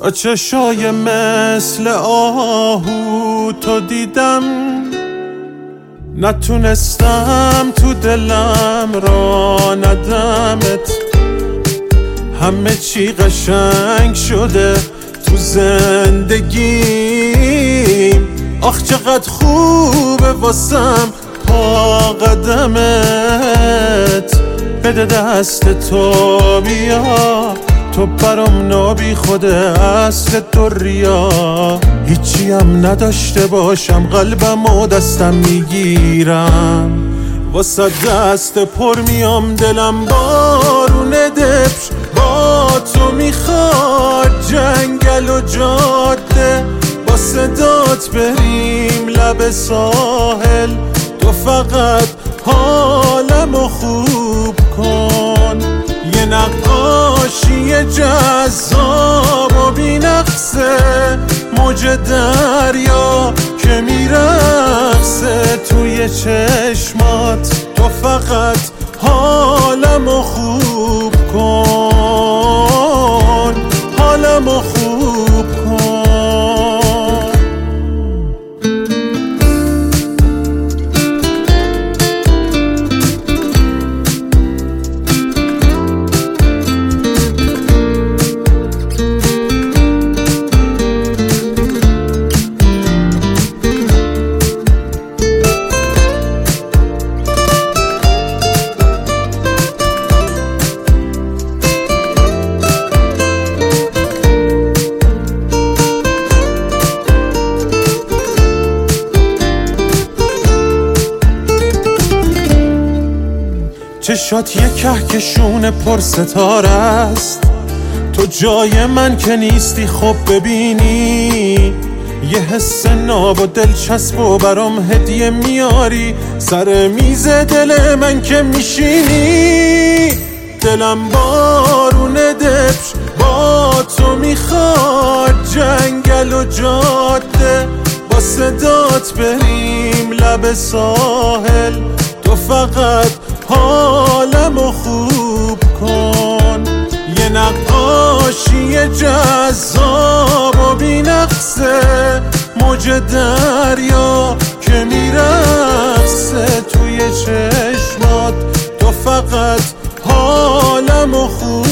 با چشای مثل آهو تو دیدم، نتونستم تو دلم را ندمت. همه چی قشنگ شده تو زندگیم، آخ چقدر خوبه واسم پا قدمت. بده دست تو بیا، تو برام نابی خوده اصل دنیا. هیچی هم نداشته باشم قلبم و دستم میگیرم، واسه دست پر میام دلم بارونه دبش. با تو میخواد جنگل و جاده، با صدات بریم لب ساحل. تو فقط حالمو خوب کن، یه نقاشی جذاب و بی‌نقصه، موج دریا که میرقصه توی چشمات. تو فقط حالمو خوب کن، حالمو خوب کن. چشات یه کهکشون پر ستاره است، تو جای من که نیستی خب ببینی. یه حس ناب و دلچسب و برام هدیه میاری، سر میز دل من که میشینی. دلم بارونه دبش، با تو میخواد جنگل و جاده، با صدات بریم لب ساحل. تو فقط حالمو خوب کن، یه نقاشی جذاب و بی‌نقصه، موج دریا که میرقصه توی چشمات. تو فقط حالمو خوب